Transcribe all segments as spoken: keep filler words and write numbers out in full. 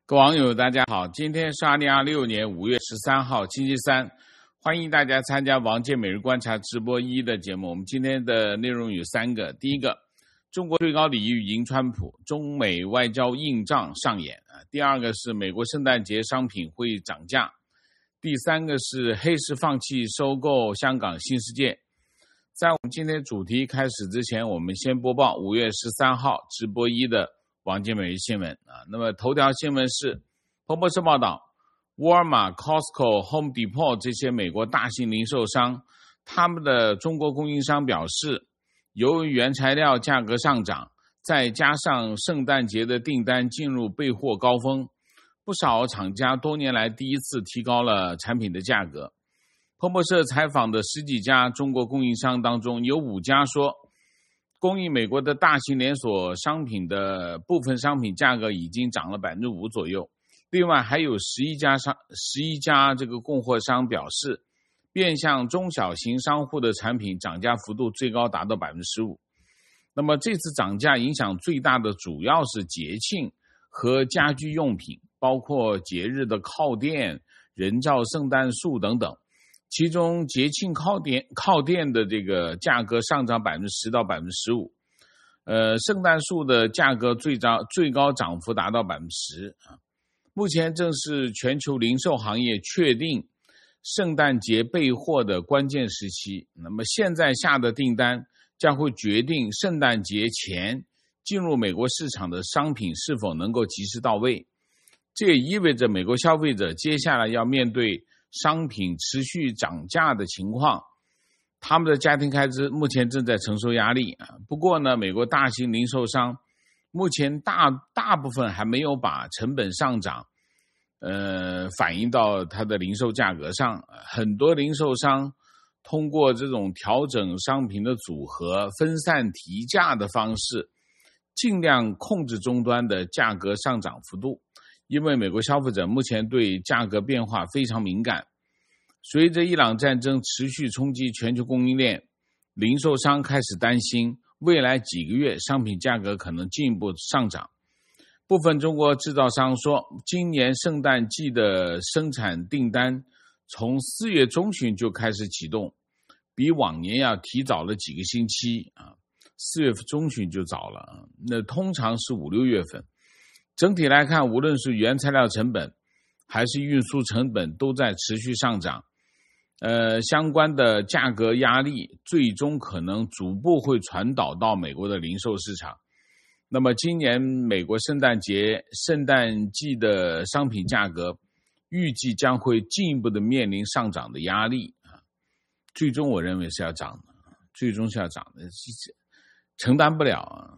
各位网友大家好，今天是二零二六年五月十三号星期三，欢迎大家参加王健每日观察直播一的节目。我们今天的内容有三个，第一个，中国最高礼遇迎川普，中美外交硬仗上演。第二个是美国圣诞节商品会涨价。第三个是黑石放弃收购香港新世界。在我们今天主题开始之前，我们先播报五月十三号直播一的王健每日新闻啊。那么头条新闻是，彭博社报道，沃尔玛、Costco、Home Depot 这些美国大型零售商，他们的中国供应商表示，由于原材料价格上涨，再加上圣诞节的订单进入备货高峰，不少厂家多年来第一次提高了产品的价格。彭博社采访的十几家中国供应商当中，有五家说，供应美国的大型连锁商品的部分商品价格已经涨了 百分之五 左右。另外还有十一家商十一家这个供货商表示，面向中小型商户的产品涨价幅度最高达到 百分之十五。 那么这次涨价影响最大的主要是节庆和家居用品，包括节日的靠垫、人造圣诞树等等。其中节庆靠垫靠垫的这个价格上涨 百分之十 到 百分之十五， 呃，圣诞树的价格最高最高涨幅达到 百分之十。 目前正是全球零售行业确定圣诞节备货的关键时期。那么现在下的订单将会决定圣诞节前进入美国市场的商品是否能够及时到位。这也意味着美国消费者接下来要面对商品持续涨价的情况，他们的家庭开支目前正在承受压力。不过呢，美国大型零售商目前大大部分还没有把成本上涨呃反映到它的零售价格上。很多零售商通过这种调整商品的组合、分散提价的方式，尽量控制终端的价格上涨幅度。因为美国消费者目前对价格变化非常敏感，随着伊朗战争持续冲击全球供应链，零售商开始担心未来几个月商品价格可能进一步上涨。部分中国制造商说，今年圣诞季的生产订单从四月中旬就开始启动，比往年要提早了几个星期啊，四月中旬就早了，那通常是五六月份。整体来看，无论是原材料成本还是运输成本都在持续上涨，呃，相关的价格压力最终可能逐步会传导到美国的零售市场。那么今年美国圣诞节、圣诞季的商品价格预计将会进一步的面临上涨的压力啊，最终我认为是要涨的，最终是要涨的，承担不了啊。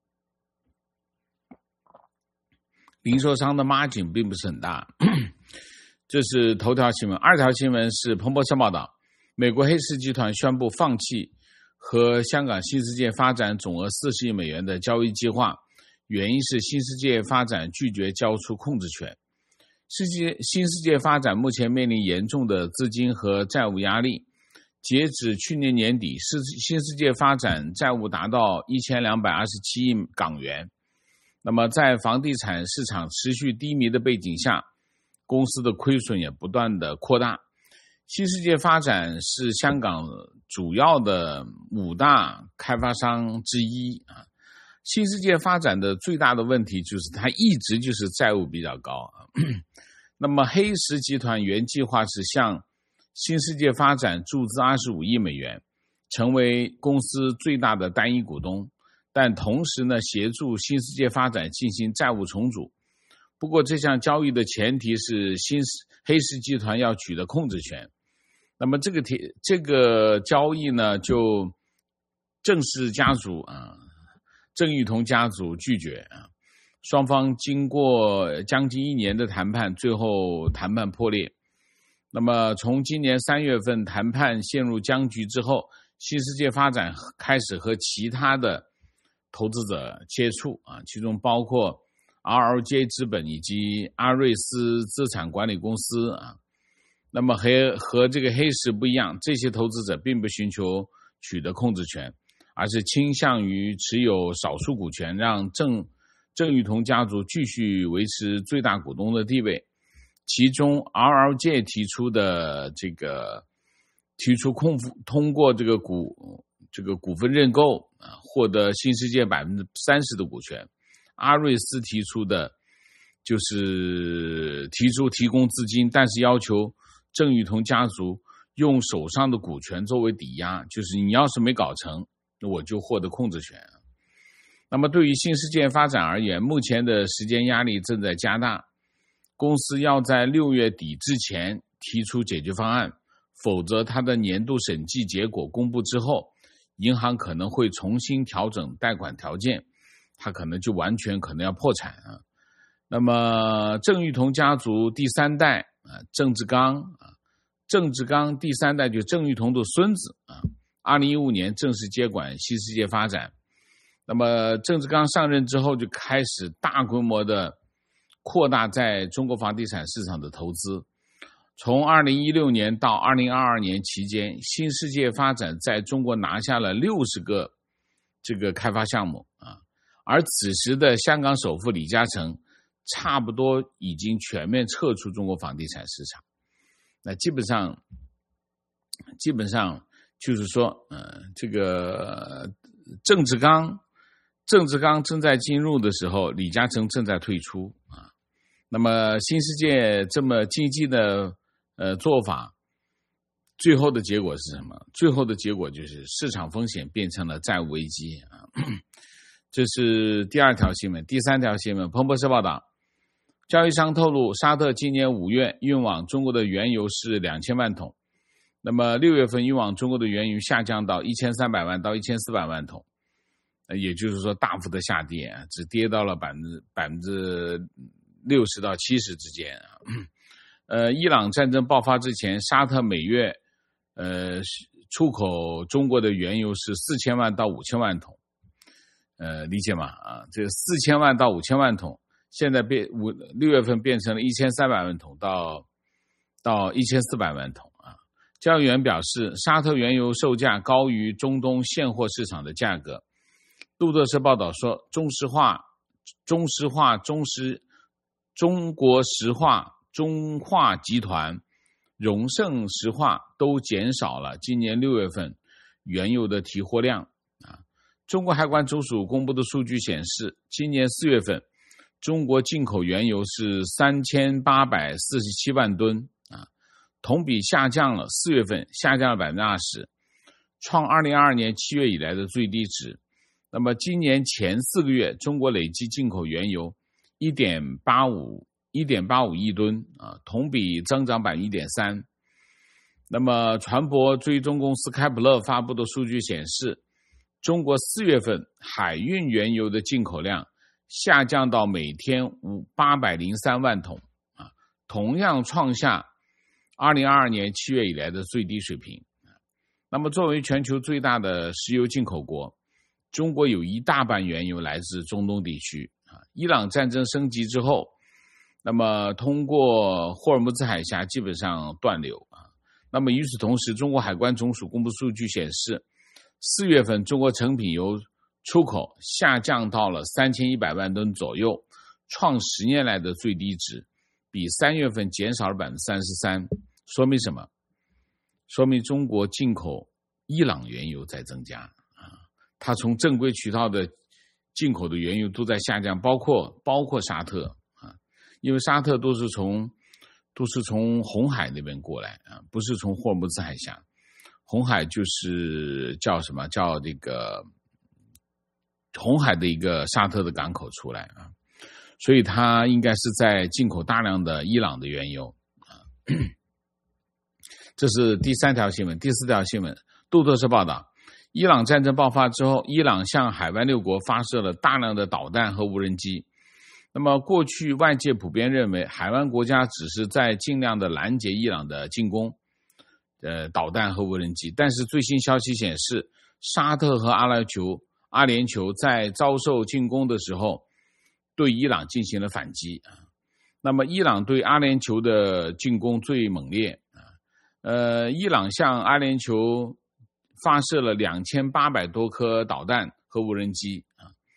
零售商的 margin 并不是很大，这是头条新闻。二条新闻是彭博社报道，美国黑石集团宣布放弃和香港新世界发展总额四十亿美元的交易计划，原因是新世界发展拒绝交出控制权。世界新世界发展目前面临严重的资金和债务压力，截止去年年底，新世界发展债务达到一千两百二十七亿港元。那么在房地产市场持续低迷的背景下，公司的亏损也不断的扩大。新世界发展是香港主要的五大开发商之一啊。新世界发展的最大的问题就是它一直就是债务比较高。那么黑石集团原计划是向新世界发展注资二十五亿美元，成为公司最大的单一股东，但同时呢，协助新世界发展进行债务重组。不过这项交易的前提是新黑石集团要取得控制权。那么这个这个交易呢，就郑氏家族啊，郑裕彤家族拒绝啊。双方经过将近一年的谈判，最后谈判破裂。那么从今年三月份谈判陷入僵局之后，新世界发展开始和其他的投资者接触啊，其中包括 R L J 资本以及阿瑞斯资产管理公司啊。那么和和这个黑石不一样，这些投资者并不寻求取得控制权，而是倾向于持有少数股权，让郑郑裕彤家族继续维持最大股东的地位。其中 R R J 提出的这个提出控通过这个股这个股份认购啊，获得新世界 百分之三十 的股权。阿瑞斯提出的就是提出提供资金，但是要求郑裕彤家族用手上的股权作为抵押，就是你要是没搞成，我就获得控制权。那么对于新世界发展而言，目前的时间压力正在加大，公司要在六月底之前提出解决方案，否则它的年度审计结果公布之后，银行可能会重新调整贷款条件，它可能就完全可能要破产啊。那么郑裕彤家族第三代啊，郑志刚啊，郑志刚第三代就郑裕彤的孙子啊，二零一五年正式接管新世界发展。那么郑志刚上任之后，就开始大规模的扩大在中国房地产市场的投资。从二零一六年到二零二二年期间，新世界发展在中国拿下了六十个这个开发项目啊，而此时的香港首富李嘉诚差不多已经全面撤出中国房地产市场。那基本上基本上就是说呃这个郑志刚郑志刚正在进入的时候，李嘉诚正在退出啊。那么新世界这么经济的呃做法，最后的结果是什么？最后的结果就是市场风险变成了债务危机啊。这是第二条新闻。第三条新闻，彭博社报道，交易商透露，沙特今年五月运往中国的原油是两千万桶，那么六月份运往中国的原油下降到一千三百万到一千四百万桶。也就是说大幅的下跌，只跌到了百分之百分之六十到七十之间。呃，伊朗战争爆发之前，沙特每月呃出口中国的原油是四千万到五千万桶，呃，理解吗？啊，这四千万到五千万桶，现在变五六月份变成了一千三百万桶到到一千四百万桶啊。交易员表示，沙特原油售价高于中东现货市场的价格。路透社报道说，中石化、中石化、中石、中国石化、中化集团、荣盛石化都减少了今年六月份原油的提货量啊。中国海关总署公布的数据显示，今年四月份中国进口原油是三千八百四十七万吨啊，同比下降了，四月份下降了 百分之二十， 创二零二二年七月以来的最低值。那么今年前四个月，中国累计进口原油 一点八五 一点八五亿吨啊，同比增长 百分之一点三。 那么船舶追踪公司开普勒发布的数据显示，中国四月份海运原油的进口量下降到每天八百零三万桶啊，同样创下二零二二年七月以来的最低水平。那么作为全球最大的石油进口国，中国有一大半原油来自中东地区啊。伊朗战争升级之后，那么通过霍尔木兹海峡基本上断流啊。那么与此同时，中国海关总署公布数据显示，四月份中国成品油出口下降到了三千一百万吨左右，创十年来的最低值，比三月份减少了 百分之三十三。 说明什么？说明中国进口伊朗原油在增加啊，它从正规渠道的进口的原油都在下降，包括包括沙特啊，因为沙特都是从都是从红海那边过来啊，不是从霍尔木兹海峡。红海就是叫什么？叫这个红海的一个沙特的港口出来啊，所以它应该是在进口大量的伊朗的原油啊。这是第三条新闻。第四条新闻，路透社报道，伊朗战争爆发之后，伊朗向海湾六国发射了大量的导弹和无人机。那么过去外界普遍认为，海湾国家只是在尽量的拦截伊朗的进攻，呃，导弹和无人机。但是最新消息显示，沙特和阿联酋阿联酋在遭受进攻的时候，对伊朗进行了反击。那么伊朗对阿联酋的进攻最猛烈。呃，伊朗向阿联酋发射了两千八百多颗导弹和无人机啊。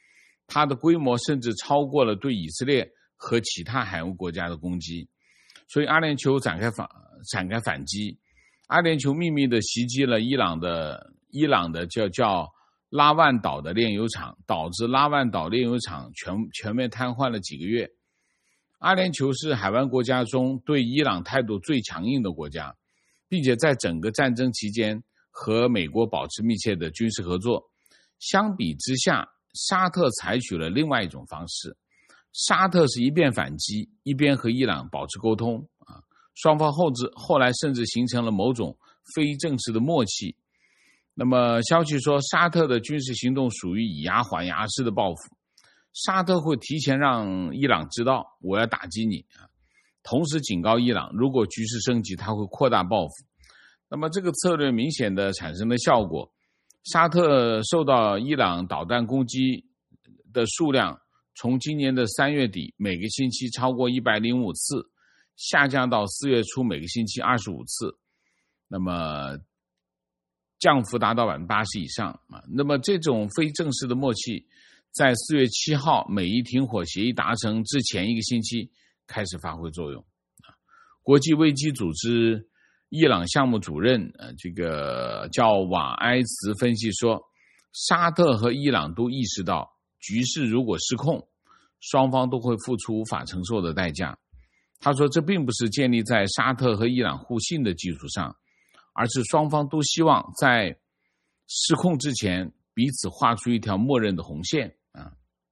它的规模甚至超过了对以色列和其他海湾国家的攻击，所以阿联酋展开反展开反击。阿联酋秘密的袭击了伊朗的伊朗的叫叫拉万岛的炼油厂，导致拉万岛炼油厂全全面瘫痪了几个月。阿联酋是海湾国家中对伊朗态度最强硬的国家，并且在整个战争期间和美国保持密切的军事合作。相比之下，沙特采取了另外一种方式，沙特是一边反击，一边和伊朗保持沟通啊，双方后至后来甚至形成了某种非正式的默契。那么消息说，沙特的军事行动属于以牙还牙式的报复，沙特会提前让伊朗知道我要打击你啊，同时警告伊朗，如果局势升级，他会扩大报复。那么这个策略明显的产生了效果，沙特受到伊朗导弹攻击的数量从今年的三月底每个星期超过一百零五次，下降到四月初每个星期二十五次，那么降幅达到 百分之八十 以上啊。那么这种非正式的默契在四月七号美伊停火协议达成之前一个星期开始发挥作用。国际危机组织伊朗项目主任呃，这个叫瓦埃茨分析说，沙特和伊朗都意识到局势如果失控，双方都会付出无法承受的代价。他说，这并不是建立在沙特和伊朗互信的基础上，而是双方都希望在失控之前彼此画出一条默认的红线啊。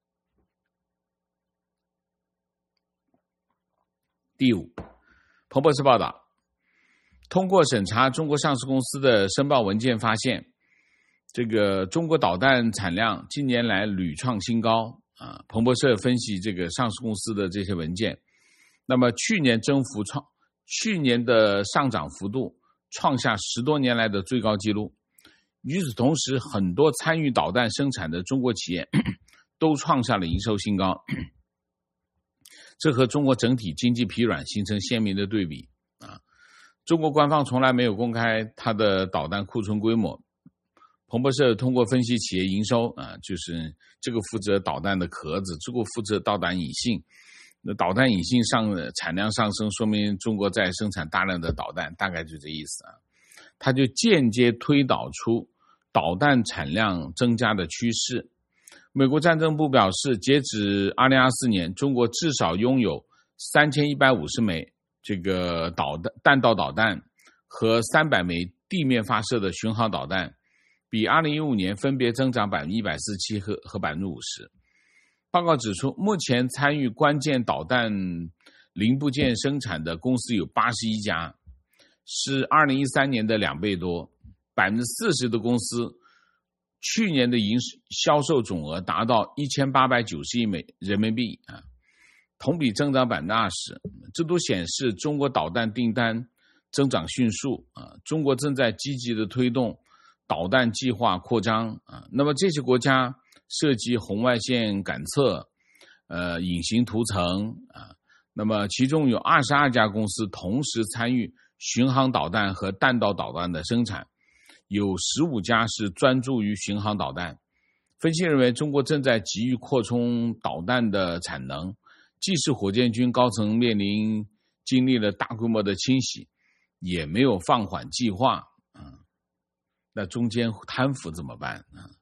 第五，彭博社报道，通过审查中国上市公司的申报文件发现，这个中国导弹产量近年来屡创新高啊。彭博社分析这个上市公司的这些文件，那么去年增幅创去年的上涨幅度创下十多年来的最高纪录。与此同时，很多参与导弹生产的中国企业都创下了营收新高，这和中国整体经济疲软形成鲜明的对比啊。中国官方从来没有公开它的导弹库存规模。彭博社通过分析企业营收啊，就是这个负责导弹的壳子，这个负责导弹引信。那导弹引信上产量上升，说明中国在生产大量的导弹，大概就这意思啊。它就间接推导出导弹产量增加的趋势。美国战争部表示，截止二零二四年，中国至少拥有三千一百五十枚这个导弹弹道导弹和三百枚地面发射的巡航导弹，比二零一五年分别增长 百分之一百四十七 和和 百分之五十。报告指出，目前参与关键导弹零部件生产的公司有八十一家，是二零一三年的两倍多。 百分之四十 的公司去年的营销售总额达到一千八百九十亿美人民币啊，同比增长 百分之二十。 这都显示中国导弹订单增长迅速啊，中国正在积极的推动导弹计划扩张啊。那么这些国家涉及红外线感测、呃隐形涂层啊，那么其中有二十二家公司同时参与巡航导弹和弹道导弹的生产，有十五家是专注于巡航导弹。分析认为，中国正在急于扩充导弹的产能，既是火箭军高层面临经历了大规模的清洗，也没有放缓计划啊。那中间贪腐怎么办啊？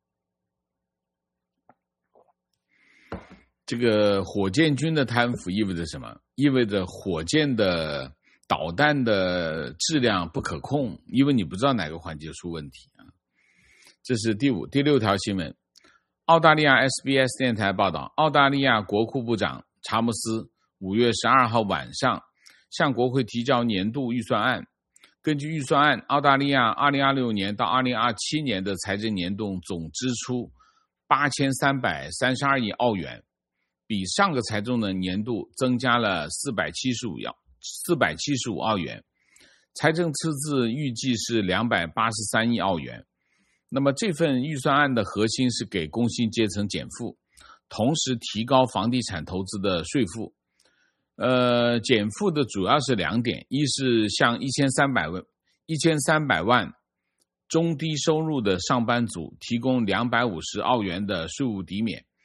这个火箭军的贪腐意味着什么？意味着火箭的导弹的质量不可控，因为你不知道哪个环节出问题啊。这是第五、第六条新闻。澳大利亚 S B S 电台报道，澳大利亚国库部长查姆斯五月十二号晚上向国会提交年度预算案。根据预算案，澳大利亚二零二六年到二零二七年的财政年度总支出八千三百三十二亿澳元，比上个财政的年度增加了四百七十五澳元，财政赤字预计是两百八十三亿澳元。那么这份预算案的核心是给工薪阶层减负，同时提高房地产投资的税负。呃，减负的主要是两点，一是向一千三百万一千三百万中低收入的上班族提供两百五十澳元的税务抵免，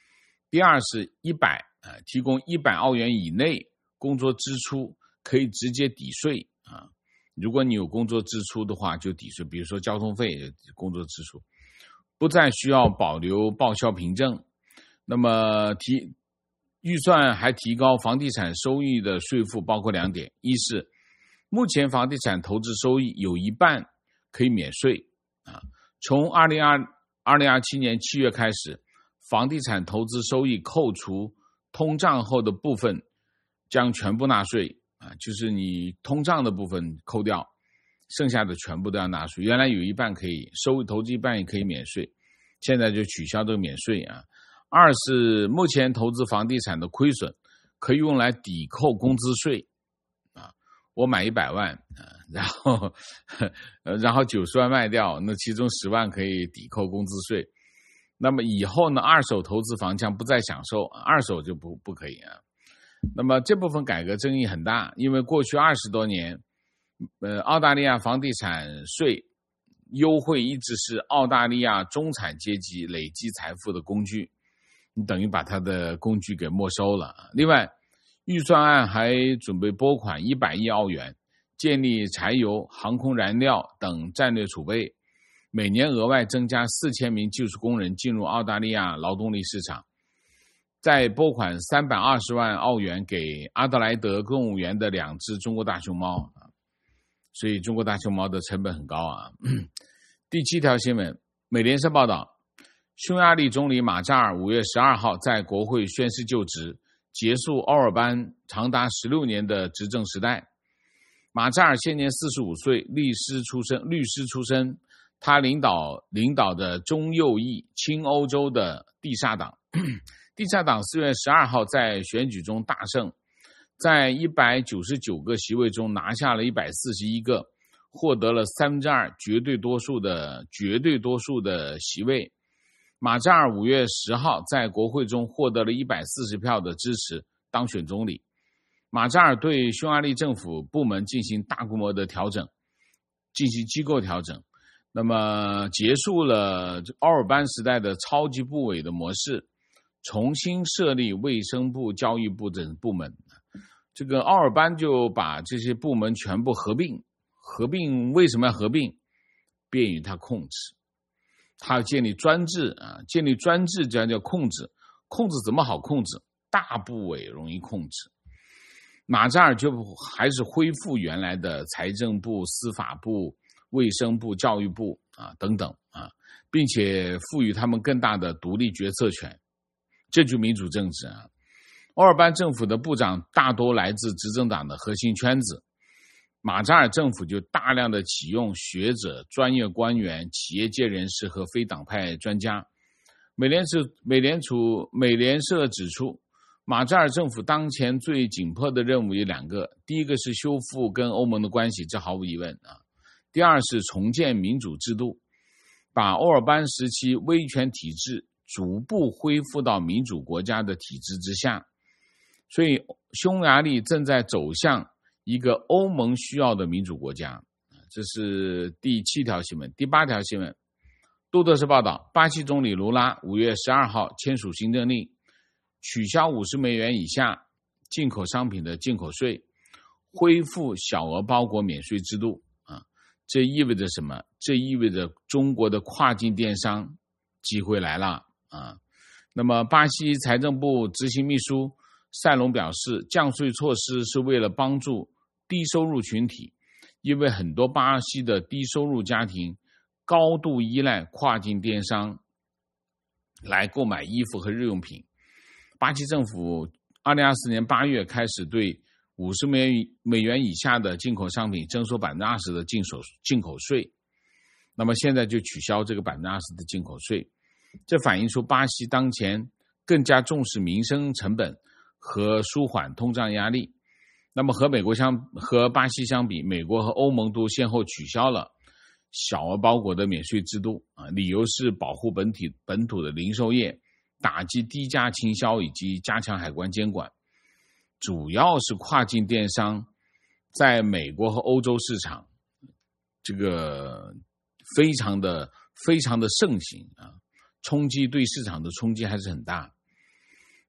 第二是一百啊，提供一百澳元以内工作支出可以直接抵税啊。如果你有工作支出的话，就抵税，比如说交通费、工作支出，不再需要保留报销凭证。那么提预算还提高房地产收益的税负，包括两点：一是目前房地产投资收益有一半可以免税啊，从二零二七年七月开始，房地产投资收益扣除通胀后的部分将全部纳税啊，就是你通胀的部分扣掉，剩下的全部都要纳税。原来有一半可以收投资一半也可以免税，现在就取消这个免税啊。二是目前投资房地产的亏损可以用来抵扣工资税啊，我买一百万啊，然后然后九十万卖掉，那其中十万可以抵扣工资税。那么以后呢，二手投资房将不再享受，二手就不不可以啊。那么这部分改革争议很大，因为过去二十多年，呃，澳大利亚房地产税优惠一直是澳大利亚中产阶级累积财富的工具，你等于把他的工具给没收了。另外，预算案还准备拨款一百亿澳元，建立柴油、航空燃料等战略储备，每年额外增加四千名技术工人进入澳大利亚劳动力市场，再拨款三百二十万澳元给阿德莱德动物园的两只中国大熊猫，所以中国大熊猫的成本很高啊。第七条新闻，美联社报道，匈牙利总理马扎尔五月十二号在国会宣誓就职，结束奥尔班长达十六年的执政时代。马扎尔现年四十五岁，律师出身，律师出身。他领导领导的中右翼亲欧洲的地萨党，地萨党四月十二号在选举中大胜，在一百九十九个席位中拿下了一百四十一个，获得了三分之二绝对多数的绝对多数的席位。马扎尔五月十号在国会中获得了一百四十票的支持，当选总理。马扎尔对匈牙利政府部门进行大规模的调整，进行机构调整。那么结束了奥尔班时代的超级部委的模式，重新设立卫生部、教育部等部门。这个奥尔班就把这些部门全部合并，合并为什么要合并？便于他控制。他要建立专制啊，建立专制就叫控制，控制怎么好控制？大部委容易控制。马扎尔就还是恢复原来的财政部、司法部、卫生部、教育部啊等等啊，并且赋予他们更大的独立决策权，这就民主政治啊。奥尔班政府的部长大多来自执政党的核心圈子，马扎尔政府就大量的启用学者、专业官员、企业界人士和非党派专家。美联社美联储美联社指出，马扎尔政府当前最紧迫的任务有两个，第一个是修复跟欧盟的关系，这毫无疑问啊。第二是重建民主制度，把欧尔班时期威权体制逐步恢复到民主国家的体制之下。所以匈牙利正在走向一个欧盟需要的民主国家，这是第七条新闻。第八条新闻，路透社报道，巴西总理卢拉五月十二号签署行政令，取消五十美元以下进口商品的进口税，恢复小额包裹免税制度啊。这意味着什么？这意味着中国的跨境电商机会来了啊。那么巴西财政部执行秘书塞隆表示，降税措施是为了帮助低收入群体，因为很多巴西的低收入家庭高度依赖跨境电商来购买衣服和日用品。巴西政府二零二四年八月开始对五十美元以下的进口商品征收 百分之二十 的进口进口税，那么现在就取消这个 百分之二十 的进口税。这反映出巴西当前更加重视民生成本和舒缓通胀压力。那么和美国相和巴西相比，美国和欧盟都先后取消了小额包裹的免税制度啊，理由是保护本体本土的零售业，打击低价倾销以及加强海关监管。主要是跨境电商在美国和欧洲市场这个非常的非常的盛行啊，冲击对市场的冲击还是很大。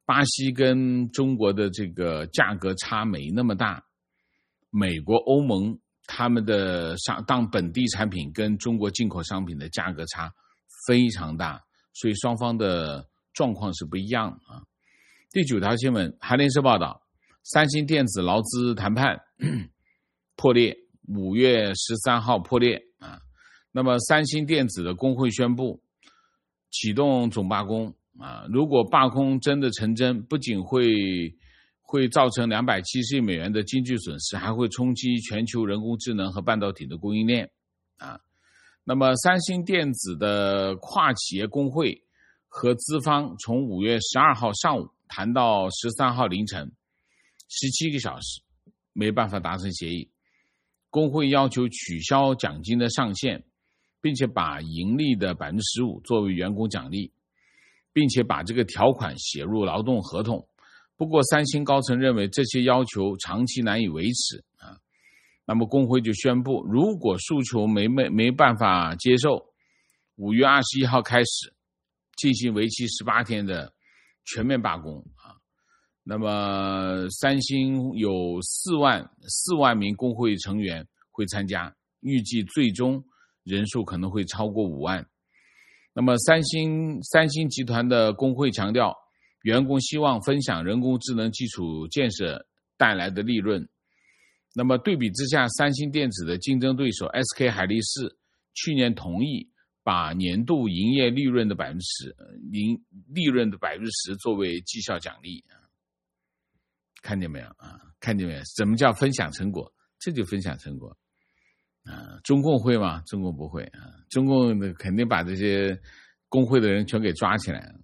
巴西跟中国的这个价格差没那么大，美国、欧盟他们的商当本地产品跟中国进口商品的价格差非常大，所以双方的状况是不一样的啊。第九条新闻，韩联社报道，三星电子劳资谈判破裂，五月十三号破裂啊。那么三星电子的工会宣布启动总罢工啊，如果罢工真的成真，不仅会会造成两百七十亿美元的经济损失，还会冲击全球人工智能和半导体的供应链啊。那么三星电子的跨企业工会和资方从五月十二号上午谈到十三号凌晨十七个小时，没办法达成协议。工会要求取消奖金的上限，并且把盈利的 百分之十五 作为员工奖励，并且把这个条款写入劳动合同。不过三星高层认为这些要求长期难以维持啊，那么工会就宣布，如果诉求没没没办法接受，五月二十一号开始进行为期十八天的全面罢工啊。那么三星有四万四万名工会成员会参加，预计最终人数可能会超过五万。那么三星三星集团的工会强调，员工希望分享人工智能基础建设带来的利润。那么对比之下，三星电子的竞争对手 S K 海力士去年同意把年度营业利润的 百分之十 营利润的 百分之十 作为绩效奖励。看见没有啊？看见没有？什么叫分享成果？这就分享成果啊！中共会吗？中共不会啊！中共肯定把这些工会的人全给抓起来，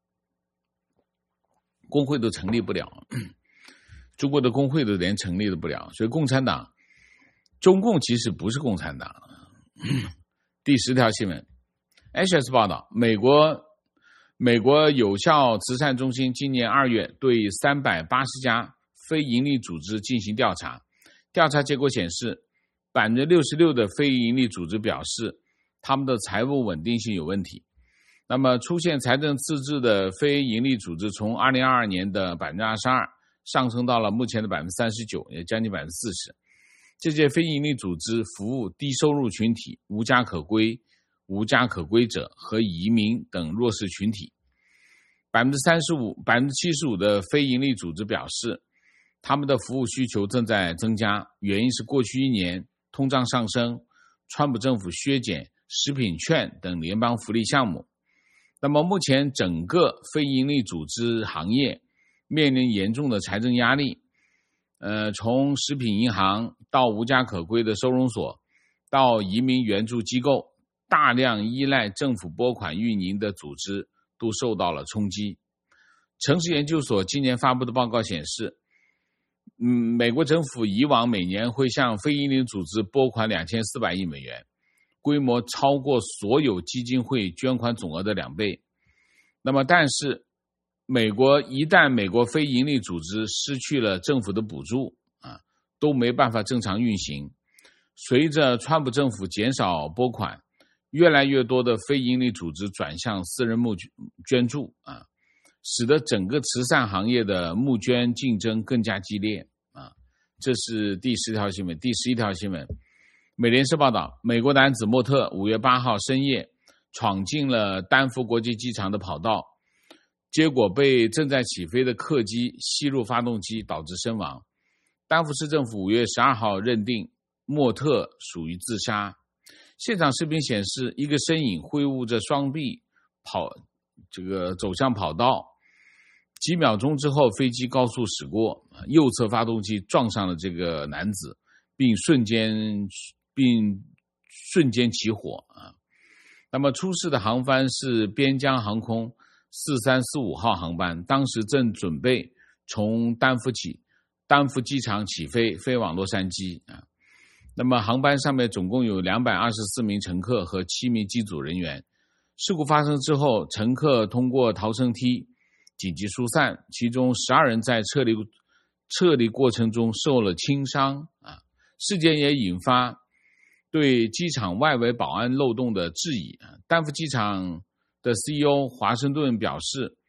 工会都成立不了，中国的工会都连成立都不了，所以共产党，中共其实不是共产党。第十条新闻 ，H S 报道，美国。美国有效慈善中心今年二月对三百八十家非营利组织进行调查，调查结果显示 百分之六十六 的非营利组织表示他们的财务稳定性有问题。那么出现财政赤字的非营利组织从二零二二年的 百分之二十二 上升到了目前的 百分之三十九， 也将近 百分之四十。 这些非营利组织服务低收入群体、无家可归、无家可归者和移民等弱势群体。 百分之三十五、百分之七十五 的非营利组织表示他们的服务需求正在增加，原因是过去一年通胀上升，川普政府削减食品券等联邦福利项目。那么目前整个非营利组织行业面临严重的财政压力，呃，从食品银行到无家可归的收容所，到移民援助机构，大量依赖政府拨款运营的组织都受到了冲击。城市研究所今年发布的报告显示，嗯，美国政府以往每年会向非营利组织拨款两千四百亿美元，规模超过所有基金会捐款总额的两倍。那么但是美国一旦美国非营利组织失去了政府的补助啊，都没办法正常运行。随着川普政府减少拨款，越来越多的非营利组织转向私人募捐助啊，使得整个慈善行业的募捐竞争更加激烈啊。这是第十条新闻。第十一条新闻，美联社报道，美国男子莫特五月八号深夜闯进了丹佛国际机场的跑道，结果被正在起飞的客机吸入发动机，导致身亡。丹佛市政府五月十二号认定莫特属于自杀。现场视频显示，一个身影挥舞着双臂跑这个走向跑道，几秒钟之后飞机高速驶过，右侧发动机撞上了这个男子，并瞬间并瞬间起火啊。那么出事的航班是边疆航空四三四五号航班，当时正准备从丹佛起丹佛机场起飞飞往洛杉矶啊。那么航班上面总共有两百二十四名乘客和七名机组人员。事故发生之后，乘客通过逃生梯紧急疏散，其中十二人在撤离撤离过程中受了轻伤啊。事件也引发对机场外围保安漏洞的质疑啊。丹佛机场的 C E O 华盛顿表示，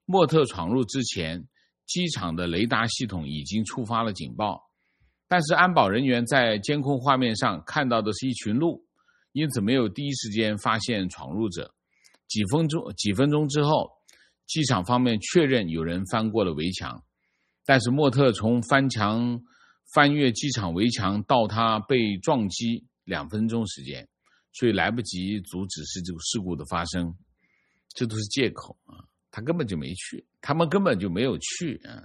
莫特闯入之前，机场的雷达系统已经触发了警报，但是安保人员在监控画面上看到的是一群鹿，因此没有第一时间发现闯入者。几分钟几分钟之后，机场方面确认有人翻过了围墙，但是莫特从翻墙翻越机场围墙到他被撞击两分钟时间，所以来不及阻止这个事故的发生。这都是借口啊，他根本就没去，他们根本就没有去啊。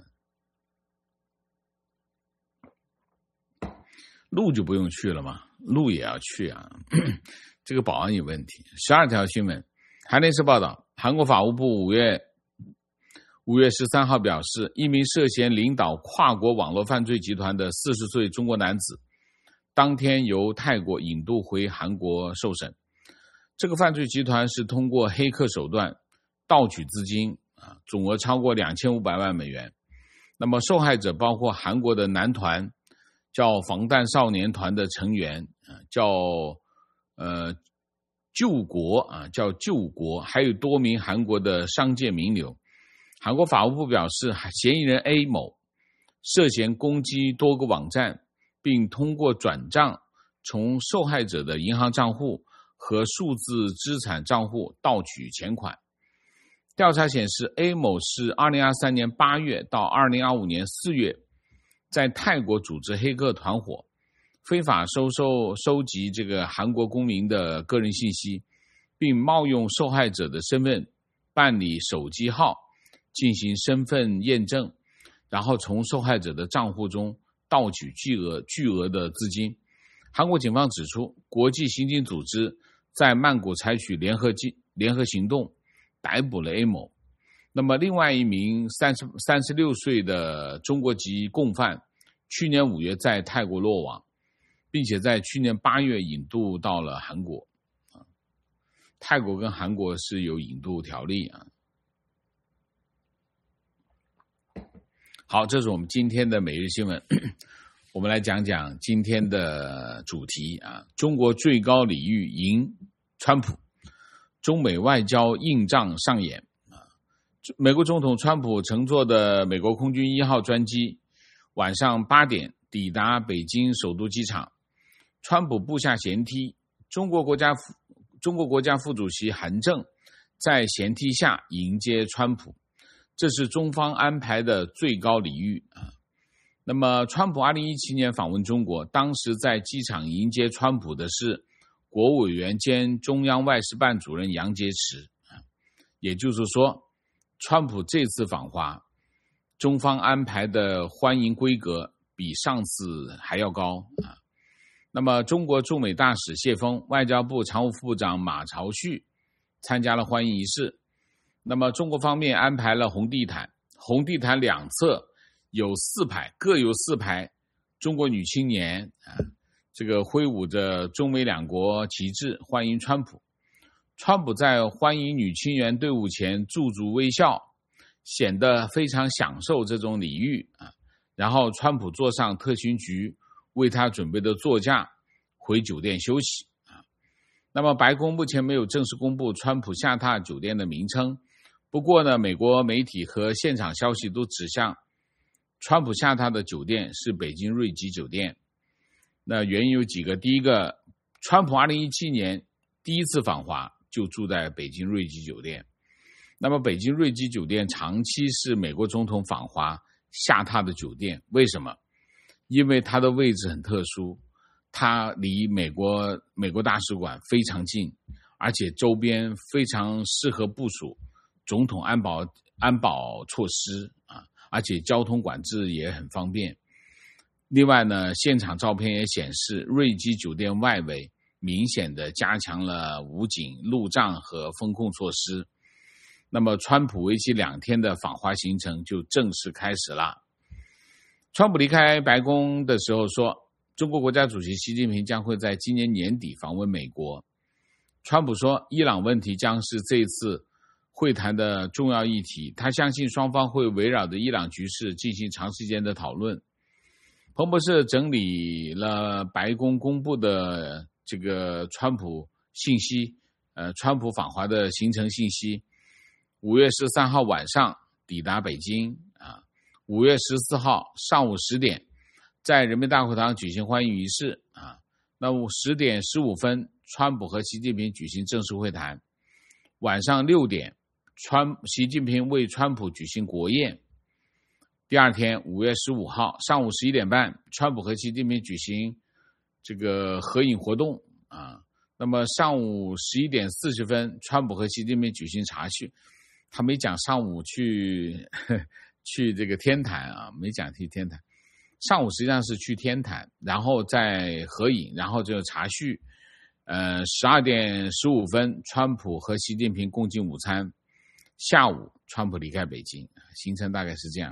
路就不用去了嘛，路也要去啊，这个保安有问题。十二条新闻，韩联社报道，韩国法务部五月五月十三号表示，一名涉嫌领导跨国网络犯罪集团的四十岁中国男子，当天由泰国引渡回韩国受审。这个犯罪集团是通过黑客手段盗取资金啊，总额超过两千五百万美元。那么受害者包括韩国的男团叫防弹少年团的成员啊，叫呃救国啊，叫救国，还有多名韩国的商界名流。韩国法务部表示，嫌疑人 A 某涉嫌攻击多个网站，并通过转账从受害者的银行账户和数字资产账户盗取钱款。调查显示 A 某是二零二三年八月到二零二五年四月在泰国组织黑客团伙，非法收受收集这个韩国公民的个人信息，并冒用受害者的身份办理手机号进行身份验证，然后从受害者的账户中盗取巨额巨额的资金。韩国警方指出，国际刑警组织在曼谷采取联合联合行动，逮捕了 A 某。那么另外一名三十三十六岁的中国籍共犯，去年五月在泰国落网，并且在去年八月引渡到了韩国。泰国跟韩国是有引渡条例啊。好，这是我们今天的每日新闻。我们来讲讲今天的主题啊，中国最高礼遇迎川普，中美外交硬仗上演啊。美国总统川普乘坐的美国空军一号专机，晚上八点抵达北京首都机场。川普步下舷梯，中国国家中国国家副主席韩正在舷梯下迎接川普。这是中方安排的最高礼遇啊。那么，川普二零一七年访问中国，当时在机场迎接川普的是国务委员兼中央外事办主任杨洁篪啊。也就是说，川普这次访华，中方安排的欢迎规格比上次还要高啊。那么，中国驻美大使谢锋、外交部常务副部长马朝旭参加了欢迎仪式。那么中国方面安排了红地毯，红地毯两侧有四排，各有四排中国女青年啊，这个挥舞着中美两国旗帜欢迎川普。川普在欢迎女青年队伍前驻足微笑，显得非常享受这种礼遇啊。然后川普坐上特勤局为他准备的座驾，回酒店休息啊。那么白宫目前没有正式公布川普下榻酒店的名称。不过呢，美国媒体和现场消息都指向川普下榻的酒店是北京瑞吉酒店。那原因有几个，第一个，川普二零一七年第一次访华就住在北京瑞吉酒店。那么北京瑞吉酒店长期是美国总统访华下榻的酒店，为什么？因为它的位置很特殊，它离美国美国大使馆非常近，而且周边非常适合部署总统安保安保措施啊，而且交通管制也很方便。另外呢，现场照片也显示，瑞基酒店外围明显的加强了武警、路障和风控措施。那么，川普为期两天的访华行程就正式开始了。川普离开白宫的时候说，中国国家主席习近平将会在今年年底访问美国。川普说，伊朗问题将是这一次会谈的重要议题，他相信双方会围绕着伊朗局势进行长时间的讨论。彭博社整理了白宫公布的这个川普信息，呃，川普访华的行程信息。五月十三号晚上， 抵达北京啊。五月十四号上午十点，在人民大会堂举行欢迎仪式啊。那十点十五分，川普和习近平举行正式会谈。晚上六点，川习近平为川普举行国宴。第二天，五月十五号上午十一点半，川普和习近平举行这个合影活动啊。那么上午十一点四十分，川普和习近平举行茶叙，他没讲上午去去这个天坛啊，没讲去天坛。上午实际上是去天坛，然后再合影，然后就茶叙。呃，十二点十五分，川普和习近平共进午餐。下午，川普离开北京，行程大概是这样。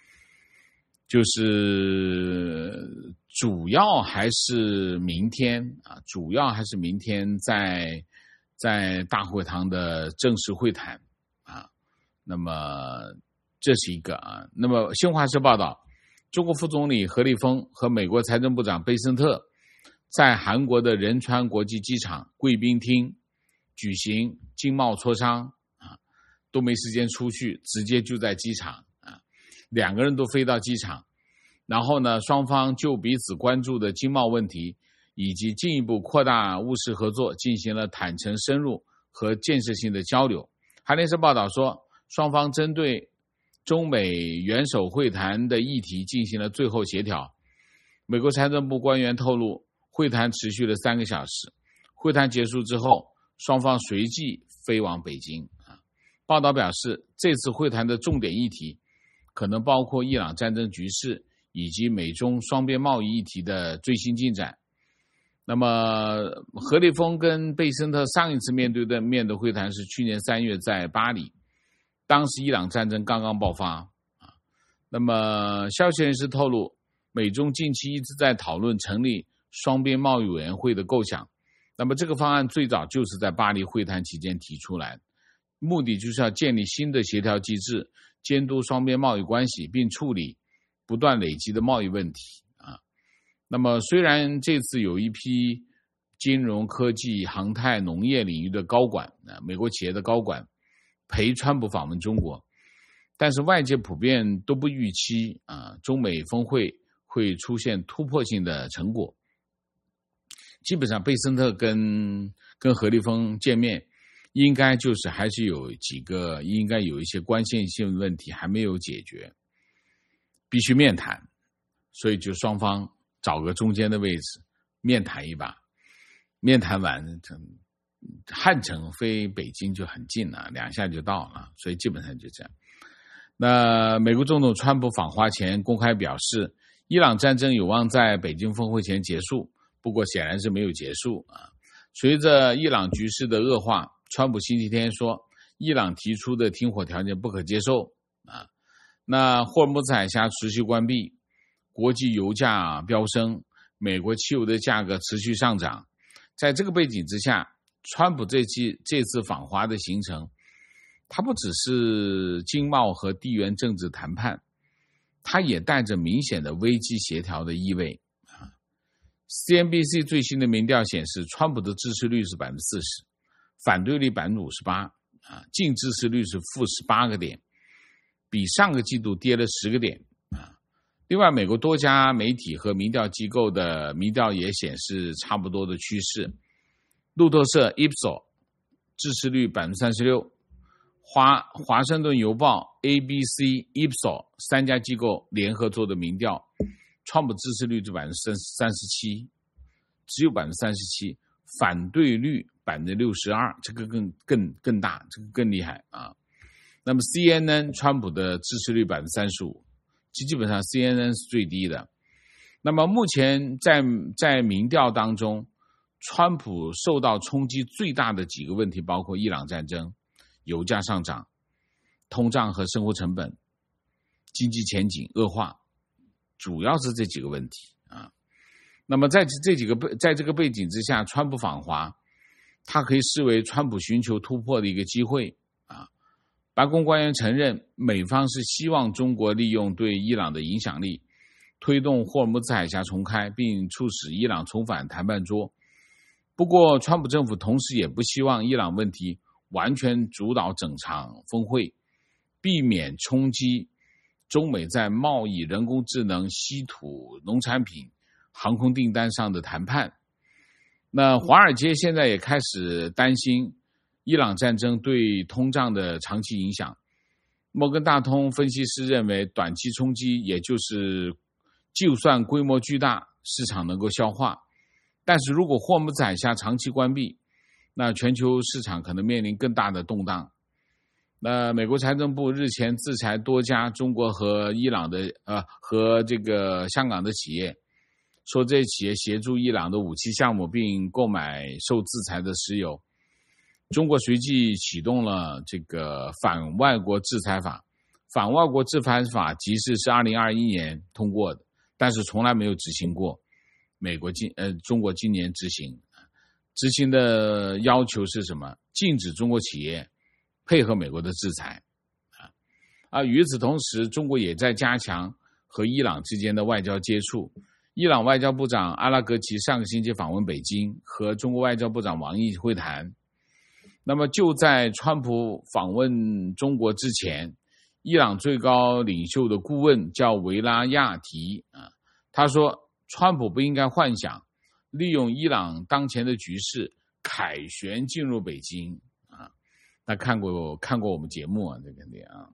就是主要还是明天啊，主要还是明天在在大会堂的正式会谈啊。那么这是一个啊。那么新华社报道，中国副总理何立峰和美国财政部长贝森特在韩国的仁川国际机场贵宾厅举行经贸磋商啊，都没时间出去，直接就在机场啊，两个人都飞到机场，然后呢，双方就彼此关注的经贸问题以及进一步扩大务实合作进行了坦诚深入和建设性的交流。韩联社报道说，双方针对中美元首会谈的议题进行了最后协调。美国财政部官员透露，会谈持续了三个小时。会谈结束之后，双方随即飞往北京。报道表示，这次会谈的重点议题可能包括伊朗战争局势以及美中双边贸易议题的最新进展。那么何立峰跟贝森特上一次面对的面的会谈是去年三月在巴黎，当时伊朗战争刚刚爆发。那么消息人士透露，美中近期一直在讨论成立双边贸易委员会的构想。那么这个方案最早就是在巴黎会谈期间提出来，目的就是要建立新的协调机制，监督双边贸易关系，并处理不断累积的贸易问题啊。那么虽然这次有一批金融科技航太农业领域的高管啊，美国企业的高管陪川普访问中国，但是外界普遍都不预期啊中美峰会会出现突破性的成果。基本上贝森特跟跟何立峰见面，应该就是还是有几个应该有一些关键性问题还没有解决，必须面谈，所以就双方找个中间的位置面谈一把。面谈完，汉城飞北京就很近了，两下就到了，所以基本上就这样。那美国总统川普访华前公开表示，伊朗战争有望在北京峰会前结束，不过显然是没有结束啊。随着伊朗局势的恶化，川普星期天说，伊朗提出的停火条件不可接受啊。那霍尔木兹海峡持续关闭，国际油价飙升，美国汽油的价格持续上涨。在这个背景之下，川普这期这次访华的行程，它不只是经贸和地缘政治谈判，它也带着明显的危机协调的意味。C N B C 最新的民调显示，川普的支持率是 百分之四十， 反对率 百分之五十八， 啊，净支持率是负十八个点，比上个季度跌了十个点啊。另外，美国多家媒体和民调机构的民调也显示差不多的趋势。路透社 Ipsos 支持率 百分之三十六， 华华盛顿邮报 A B C、Ipsos 三家机构联合做的民调，川普支持率是 百分之三十七， 只有 百分之三十七， 反对率 百分之六十二， 这个更更更大，这个更厉害啊。那么 C N N 川普的支持率 百分之三十五， 基本上 C N N 是最低的。那么目前在在民调当中，川普受到冲击最大的几个问题包括伊朗战争、油价上涨、通胀和生活成本、经济前景恶化，主要是这几个问题啊。那么在这几个在这个背景之下，川普访华，它可以视为川普寻求突破的一个机会啊。白宫官员承认，美方是希望中国利用对伊朗的影响力，推动霍尔木兹海峡重开，并促使伊朗重返谈判桌。不过，川普政府同时也不希望伊朗问题完全主导整场峰会， 避免冲击中美在贸易、人工智能、稀土、农产品、航空订单上的谈判。那华尔街现在也开始担心伊朗战争对通胀的长期影响。摩根大通分析师认为，短期冲击也就是就算规模巨大，市场能够消化，但是如果霍姆兹海峡长期关闭，那全球市场可能面临更大的动荡。那美国财政部日前制裁多家中国和伊朗的呃和这个香港的企业，说这些企业协助伊朗的武器项目并购买受制裁的石油。中国随即启动了这个反外国制裁法，反外国制裁法即是是二零二一年通过的，但是从来没有执行过。美国今呃中国今年执行，执行的要求是什么？禁止中国企业配合美国的制裁啊啊！与此同时，中国也在加强和伊朗之间的外交接触。伊朗外交部长阿拉格齐上个星期访问北京，和中国外交部长王毅会谈。那么就在川普访问中国之前，伊朗最高领袖的顾问叫维拉亚提啊，他说川普不应该幻想利用伊朗当前的局势凯旋进入北京啊。他看过看过我们节目啊，这肯定啊。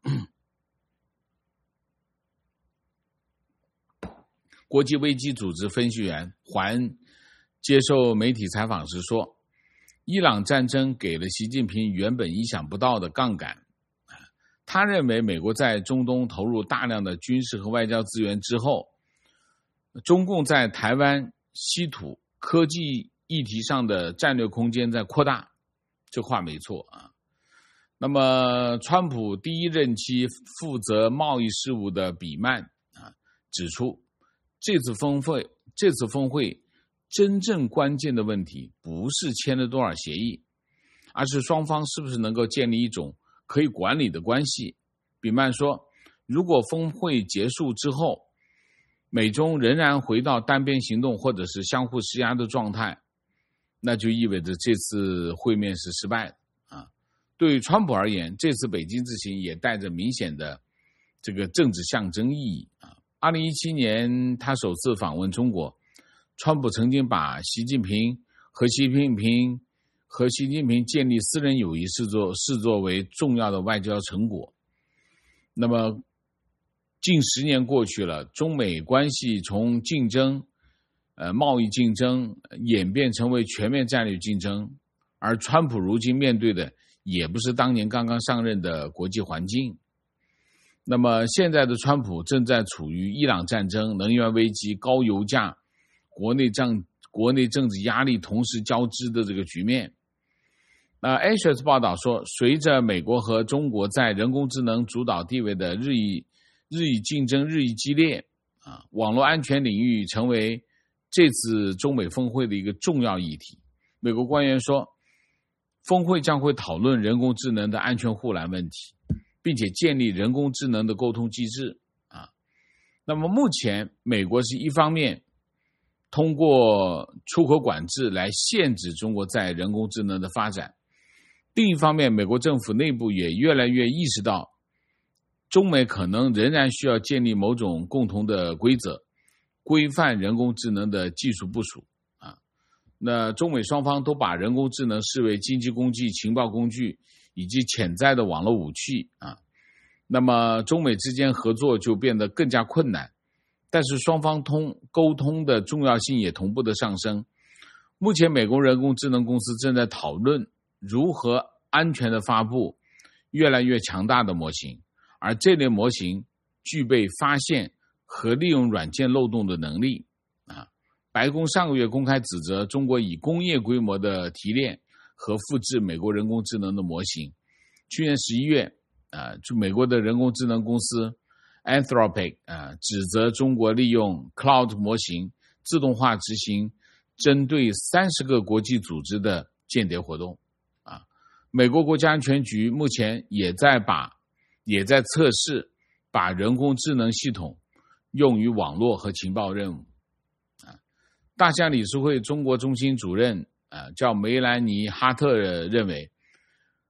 国际危机组织分析员还接受媒体采访时说，伊朗战争给了习近平原本意想不到的杠杆。他认为美国在中东投入大量的军事和外交资源之后，中共在台湾、稀土、科技议题上的战略空间在扩大，这话没错啊。那么川普第一任期负责贸易事务的比曼啊指出，这次峰会这次峰会真正关键的问题不是签了多少协议，而是双方是不是能够建立一种可以管理的关系。比曼说，如果峰会结束之后，美中仍然回到单边行动或者是相互施压的状态，那就意味着这次会面是失败的啊。对于川普而言，这次北京之行也带着明显的这个政治象征意义啊。二零一七年他首次访问中国，川普曾经把习近平和习近平和习近平建立私人友谊视作视作为重要的外交成果。那么近十年过去了，中美关系从竞争呃贸易竞争演变成为全面战略竞争，而川普如今面对的也不是当年刚刚上任的国际环境。那么现在的川普正在处于伊朗战争、能源危机、高油价、国内政国内政治压力同时交织的这个局面。那 Axios 报道说，随着美国和中国在人工智能主导地位的日益日益竞争日益激烈啊，网络安全领域成为这次中美峰会的一个重要议题。美国官员说，峰会将会讨论人工智能的安全护栏问题，并且建立人工智能的沟通机制啊。那么目前美国是一方面通过出口管制来限制中国在人工智能的发展，另一方面美国政府内部也越来越意识到，中美可能仍然需要建立某种共同的规则，规范人工智能的技术部署啊。那中美双方都把人工智能视为经济工具、情报工具以及潜在的网络武器啊。那么中美之间合作就变得更加困难，但是双方通沟通的重要性也同步的上升。目前美国人工智能公司正在讨论如何安全的发布越来越强大的模型，而这类模型具备发现和利用软件漏洞的能力啊。白宫上个月公开指责中国以工业规模的提炼和复制美国人工智能的模型。去年十一月啊，就美国的人工智能公司 Anthropic 啊，指责中国利用 Cloud 模型自动化执行针对三十个国际组织的间谍活动啊。美国国家安全局目前也在把也在测试把人工智能系统用于网络和情报任务啊。大象理事会中国中心主任啊叫梅兰妮哈特认为，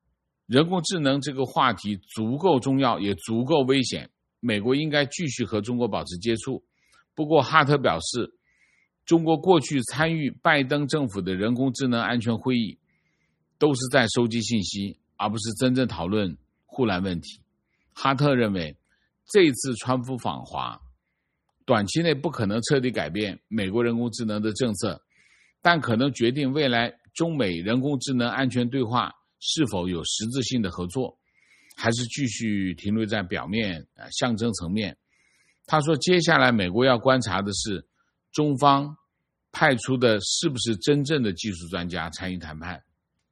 人工智能这个话题足够重要，也足够危险，美国应该继续和中国保持接触。不过哈特表示，中国过去参与拜登政府的人工智能安全会议，都是在收集信息，而不是真正讨论护栏问题。哈特认为，这次川普访华，短期内不可能彻底改变美国人工智能的政策，但可能决定未来中美人工智能安全对话是否有实质性的合作，还是继续停留在表面、呃、象征层面。他说，接下来美国要观察的是中方派出的是不是真正的技术专家参与谈判。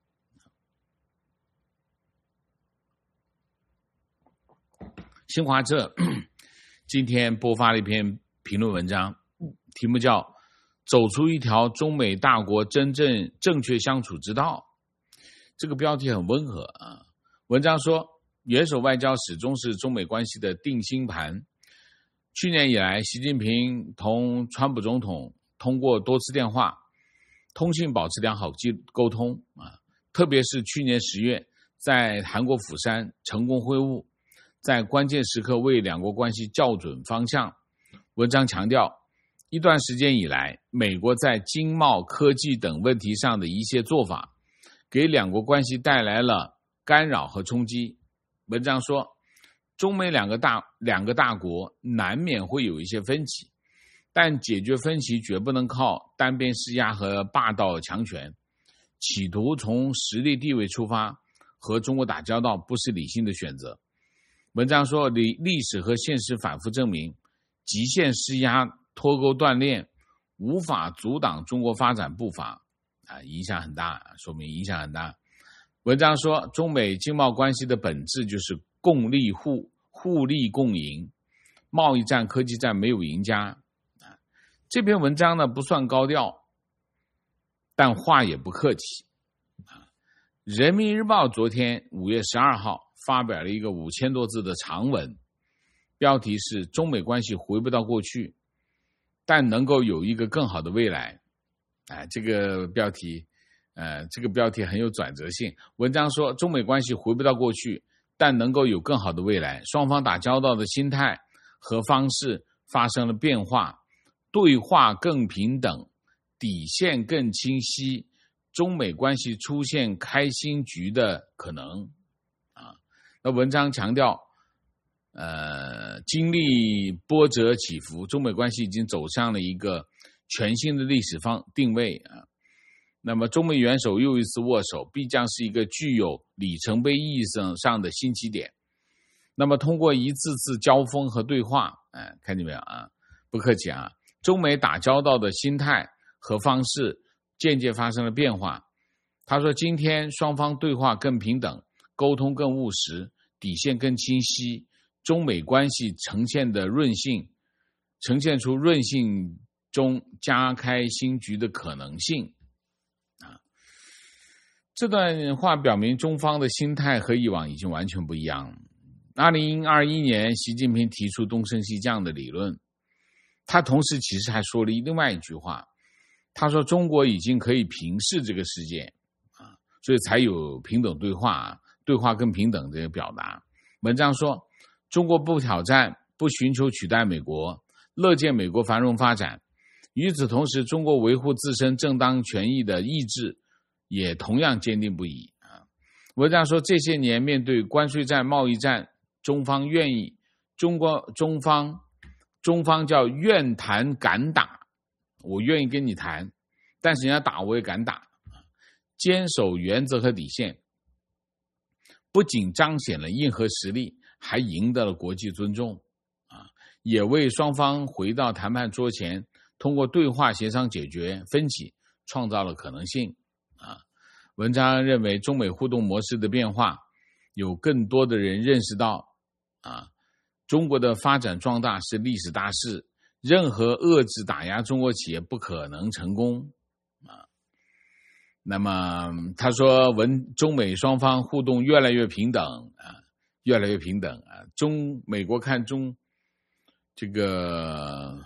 新华社今天播发了一篇评论文章，题目叫走出一条中美大国真正正确相处之道。这个标题很温和啊。文章说，元首外交始终是中美关系的定心盘。去年以来，习近平同川普总统通过多次电话通信保持良好沟通啊，特别是去年十月在韩国釜山成功会晤，在关键时刻为两国关系校准方向。文章强调，一段时间以来，美国在经贸、科技等问题上的一些做法，给两国关系带来了干扰和冲击。文章说，中美两个大两个大国难免会有一些分歧，但解决分歧绝不能靠单边施压和霸道强权，企图从实力地位出发和中国打交道不是理性的选择。文章说，历历史和现实反复证明，极限施压、脱钩断链无法阻挡中国发展步伐啊，影响很大，说明影响很大。文章说，中美经贸关系的本质就是共利互互利共赢，贸易战、科技战没有赢家。这篇文章呢不算高调，但话也不客气。人民日报昨天五月十二号发表了一个五千多字的长文，标题是中美关系回不到过去，但能够有一个更好的未来。哎，这个标题呃，这个标题很有转折性。文章说，中美关系回不到过去，但能够有更好的未来。双方打交道的心态和方式发生了变化，对话更平等，底线更清晰，中美关系出现开新局的可能。啊，那文章强调，呃，经历波折起伏，中美关系已经走向了一个全新的历史方定位啊。那么中美元首又一次握手，必将是一个具有里程碑意义上的新起点。那么通过一次次交锋和对话，哎，看见没有啊？不客气啊，中美打交道的心态和方式渐渐发生了变化。他说，今天双方对话更平等，沟通更务实，底线更清晰，中美关系呈现的润性，呈现出润性中加开新局的可能性。啊，这段话表明中方的心态和以往已经完全不一样了。二零二一年，习近平提出东升西降的理论，他同时其实还说了另外一句话，他说中国已经可以平视这个世界啊，所以才有平等对话，对话更平等这个表达。文章说，中国不挑战，不寻求取代美国，乐见美国繁荣发展。与此同时，中国维护自身正当权益的意志也同样坚定不移啊。文章说，这些年面对关税战、贸易战，中方愿意，中国中方中方叫愿谈敢打，我愿意跟你谈，但是人家打我也敢打，坚守原则和底线，不仅彰显了硬核实力，还赢得了国际尊重啊，也为双方回到谈判桌前，通过对话协商解决分歧创造了可能性啊。文章认为，中美互动模式的变化，有更多的人认识到啊，中国的发展壮大是历史大势，任何遏制打压中国企业不可能成功啊。那么他说，文中美双方互动越来越平等啊，越来越平等啊。中美国看中这个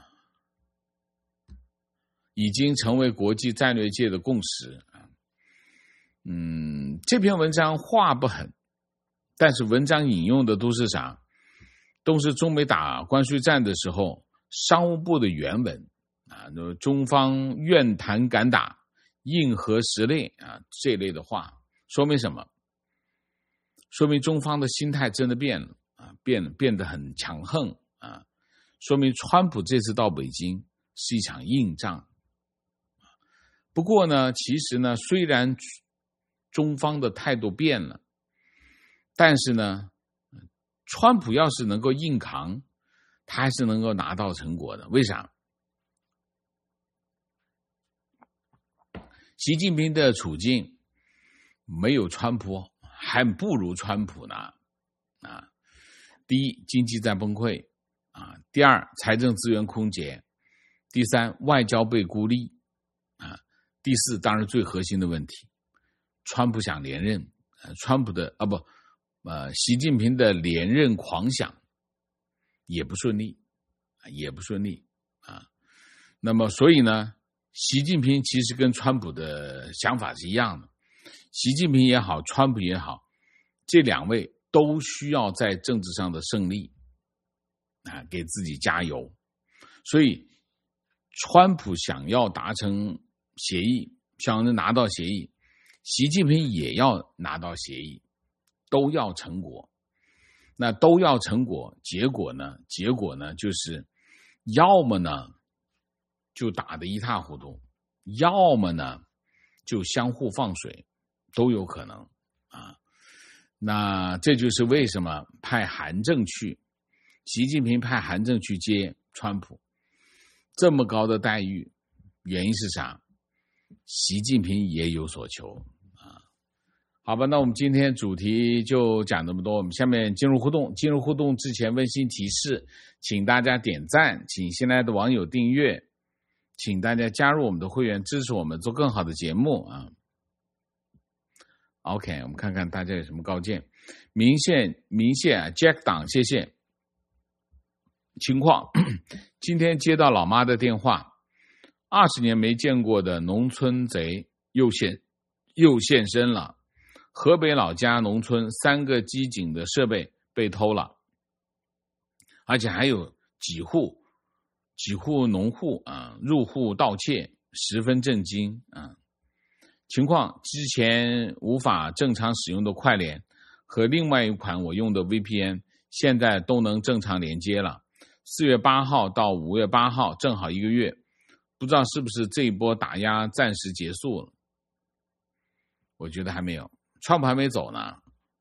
已经成为国际战略界的共识啊。嗯，这篇文章话不狠但是文章引用的都是啥？都是中美打关税战的时候商务部的原文啊，中方愿谈敢打，硬核实力啊这类的话，说明什么？说明中方的心态真的变了啊，变变得很强横啊，说明川普这次到北京是一场硬仗。不过呢，其实呢，虽然中方的态度变了，但是呢，川普要是能够硬扛，他还是能够拿到成果的。为啥？习近平的处境没有川普，还不如川普呢。啊，第一，经济在崩溃啊；第二，财政资源空竭；第三，外交被孤立啊；第四，当然最核心的问题，川普想连任，川普的啊不。呃，习近平的连任狂想也不顺利，也不顺利啊。那么，所以呢，习近平其实跟川普的想法是一样的。习近平也好，川普也好，这两位都需要在政治上的胜利啊，给自己加油。所以，川普想要达成协议，想要拿到协议，习近平也要拿到协议。都要成果，那都要成果，结果呢？结果呢，就是要么呢就打得一塌糊涂，要么呢就相互放水，都有可能啊。那这就是为什么派韩正去，习近平派韩正去接川普，这么高的待遇，原因是啥？习近平也有所求。好吧，那我们今天主题就讲这么多，我们下面进入互动。进入互动之前温馨提示，请大家点赞，请新来的网友订阅，请大家加入我们的会员，支持我们做更好的节目啊。OK， 我们看看大家有什么高见。明谢明谢啊 Jack 党，谢谢。情况，今天接到老妈的电话，二十年没见过的农村贼又现又现身了。河北老家农村三个机井的设备被偷了，而且还有几户几户农户啊入户盗窃，十分震惊啊！情况之前无法正常使用的快联和另外一款我用的 V P N 现在都能正常连接了。四月八号到五月八号正好一个月，不知道是不是这一波打压暂时结束了？我觉得还没有。川普还没走呢，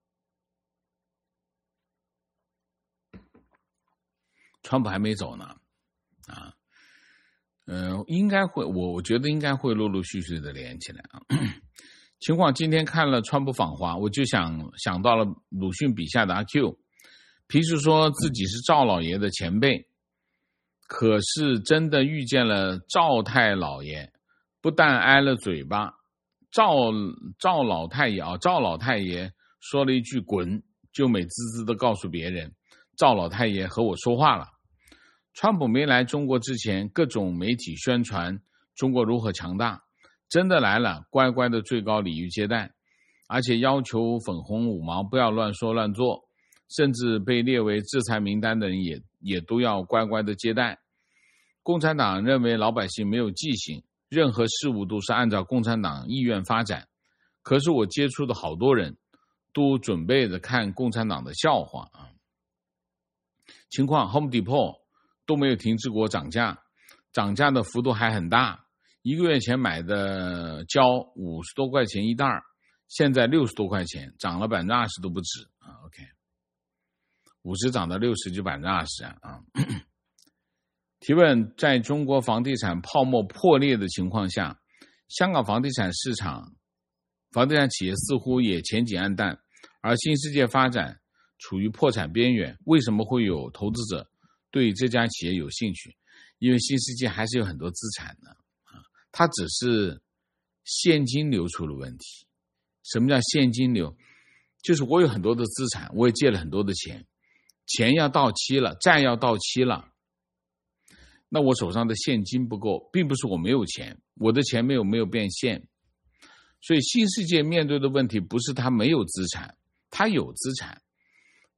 川普还没走呢，啊，呃，应该会，我我觉得应该会陆陆续续的连起来啊。情况今天看了川普访华，我就想想到了鲁迅笔下的阿 Q， 平时说自己是赵老爷的前辈，可是真的遇见了赵太老爷，不但挨了嘴巴。赵赵老太爷啊，赵老太爷说了一句滚，就美滋滋的告诉别人，赵老太爷和我说话了。川普没来中国之前，各种媒体宣传中国如何强大，真的来了，乖乖的最高礼遇接待，而且要求粉红五毛不要乱说乱做，甚至被列为制裁名单的人也也都要乖乖的接待。共产党认为老百姓没有记性，任何事物都是按照共产党意愿发展，可是我接触的好多人都准备着看共产党的笑话啊。情况 Home Depot 都没有停止过涨价，涨价的幅度还很大，一个月前买的胶五十多块钱一袋，现在六十多块钱，涨了百分之二十都不止啊。OK， 五十涨到六十就百分之二十啊。提问：在中国房地产泡沫破裂的情况下，香港房地产市场、房地产企业似乎也前景暗淡，而新世界发展处于破产边缘。为什么会有投资者对这家企业有兴趣？因为新世界还是有很多资产的啊，它只是现金流出了问题。什么叫现金流？就是我有很多的资产，我也借了很多的钱，钱要到期了，债要到期了。那我手上的现金不够，并不是我没有钱，我的钱没有没有变现。所以新世界面对的问题不是他没有资产，他有资产，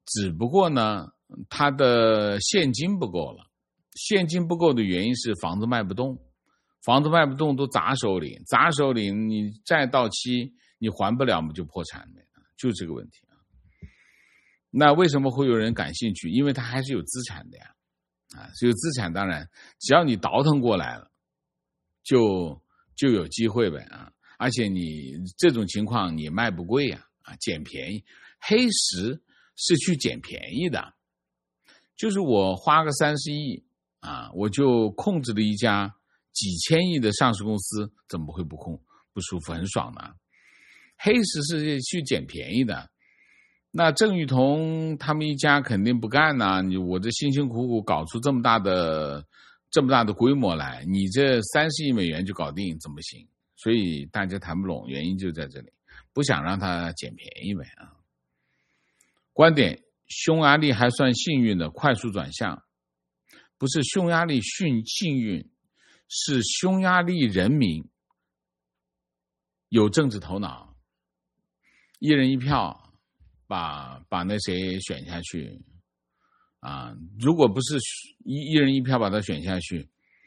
只不过呢，他的现金不够了。现金不够的原因是房子卖不动，房子卖不动都砸手里，砸手里你再到期你还不了，不就破产了？就这个问题啊。那为什么会有人感兴趣？因为他还是有资产的呀，啊，是有资产，当然只要你倒腾过来了，就就有机会呗啊。而且你这种情况你卖不贵呀，啊，捡便宜。黑石是去捡便宜的，就是我花个三十亿啊，我就控制了一家几千亿的上市公司，怎么会不控不舒服，很爽呢？黑石是去捡便宜的。那郑裕彤他们一家肯定不干呐，你我这辛辛苦苦搞出这么大的这么大的规模来，你这三十亿美元就搞定怎么行？所以大家谈不拢，原因就在这里，不想让他捡便宜呗啊。观点：匈牙利还算幸运的快速转向，不是匈牙利幸幸运，是匈牙利人民有政治头脑，一人一票。把把那谁选下去啊！如果不是一一人一票把他选下去，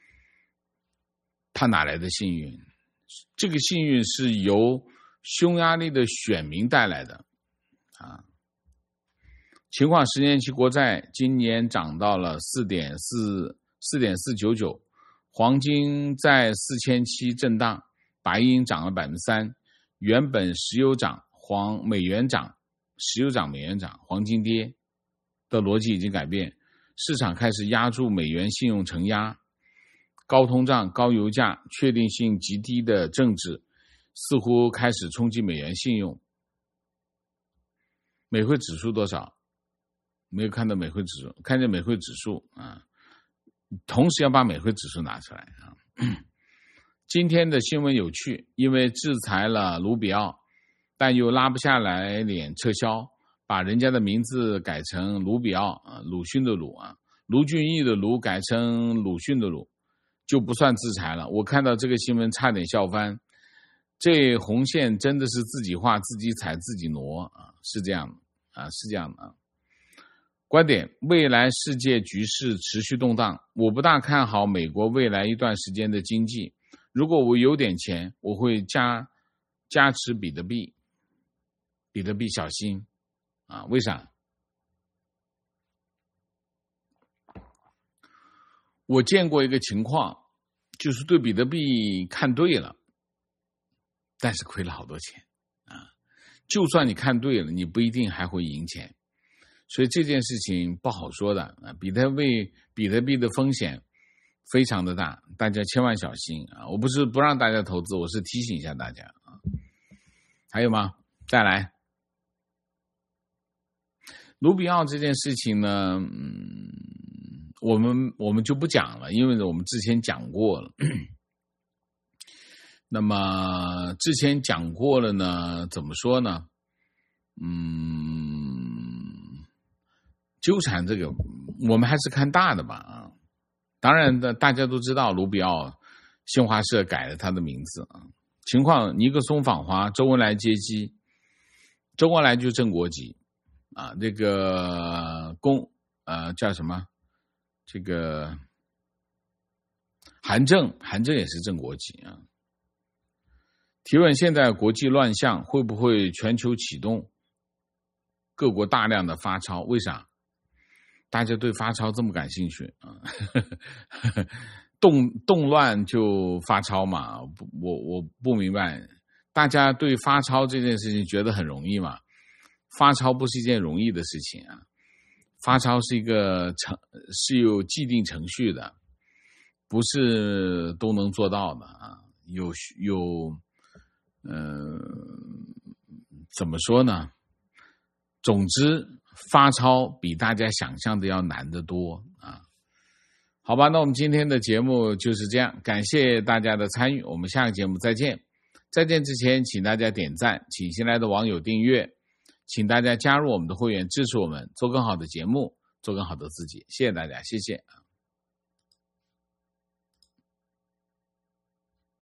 他哪来的幸运？这个幸运是由匈牙利的选民带来的啊！情况十年期国债今年涨到了四点四四点四九九，黄金在四千七震荡，白银涨了百分之三，原本石油涨，黄美元涨。石油涨美元涨，黄金跌的逻辑已经改变，市场开始压住美元信用承压，高通胀、高油价、确定性极低的政治似乎开始冲击美元信用。美汇指数多少？没有看到美汇指数，看见美汇指数啊，同时要把美汇指数拿出来啊。今天的新闻有趣，因为制裁了卢比奥，但又拉不下来脸撤销，把人家的名字改成卢比奥啊，鲁迅的鲁啊，卢俊义的卢改成鲁迅的鲁，就不算制裁了。我看到这个新闻差点笑翻，这红线真的是自己画自己踩自己挪啊，是这样的啊，是这样的啊。观点：未来世界局势持续动荡，我不大看好美国未来一段时间的经济。如果我有点钱，我会加加持比特币。比特币小心啊！为啥？我见过一个情况，就是对比特币看对了，但是亏了好多钱啊！就算你看对了，你不一定还会赢钱，所以这件事情不好说的啊！比特币比特币的风险非常的大，大家千万小心啊！我不是不让大家投资，我是提醒一下大家啊。还有吗？再来。卢比奥这件事情呢，嗯，我们我们就不讲了，因为我们之前讲过了。那么之前讲过了呢，怎么说呢？嗯，纠缠这个，我们还是看大的吧啊。当然的，大家都知道卢比奥新华社改了他的名字啊。情况：尼克松访华，周恩来接机，周恩来就正国级。啊，这个公呃叫什么？这个韩正，韩正也是正国级啊。提问：现在国际乱象会不会全球启动各国大量的发钞？为啥？大家对发钞这么感兴趣啊？动动乱就发钞嘛？我我不明白，大家对发钞这件事情觉得很容易嘛？发钞不是一件容易的事情啊，发钞是一个程是有既定程序的，不是都能做到的啊。有有，呃，怎么说呢？总之，发钞比大家想象的要难得多啊。好吧，那我们今天的节目就是这样，感谢大家的参与，我们下个节目再见。再见之前，请大家点赞，请新来的网友订阅。请大家加入我们的会员，支持我们做更好的节目，做更好的自己。谢谢大家，谢谢。